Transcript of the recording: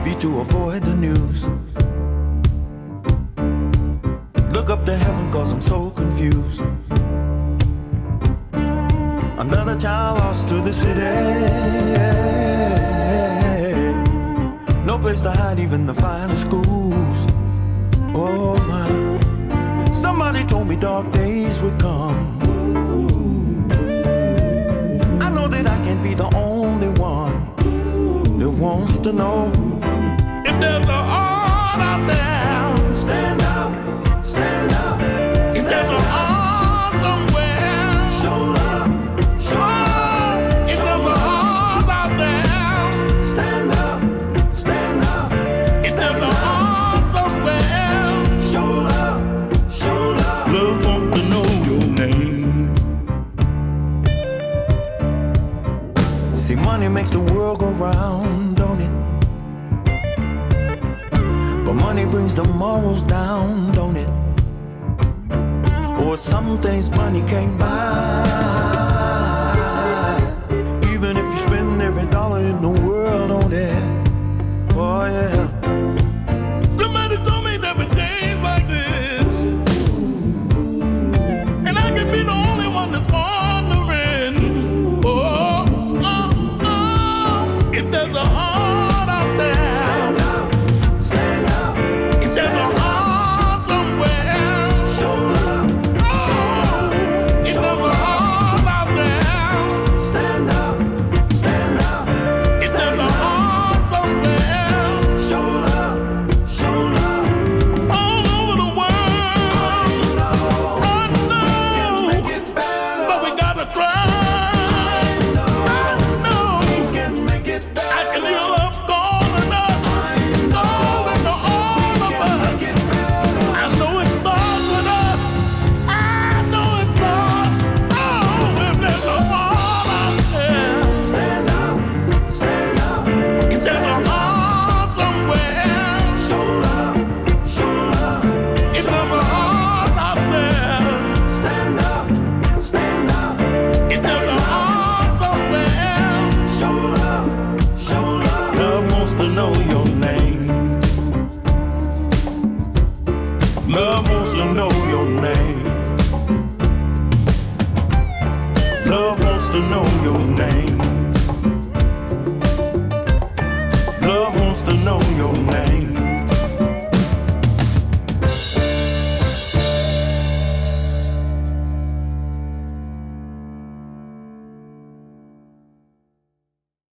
TV to avoid the news. Look up to heaven cause I'm so confused. Another child lost to the city. No place to hide, even the finest schools. Oh my. Somebody told me dark days would come. I know that I can't be the only one that wants to know if there's a heart out there. Stand up, stand up. If there's a heart somewhere, show love, show love. If there's a heart out there, stand up, stand up. If there's a heart somewhere, show love, show love. Love wants to know your name. See, money makes the world go round, don't it? But money brings the morals down, don't it? Or some things money can't buy. Even if you spend every dollar in the world on it. Oh yeah. Somebody told me there were days like this, and I could be the only one that's wondering. Oh, oh, oh. If there's a heart out there, stand up, stand up. If there's a heart somewhere, show love, show love. If there's a heart out there, stand up, stand up. If there's a heart somewhere, show love, show love. All over the world, I know, make it better, but we gotta try. I know, we can make it better. I can hear love calling us, calling to all of us. I know it starts with us. I know it starts. Oh, if there's a heart out there, stand up, stand up. If there's a heart somewhere, show love, show love. If there's a heart out there, stand up, stand up. If there's a heart somewhere, show love, show love. Love wants to know your name. Love wants to know your name. Love wants to know your name. Love wants to know your name.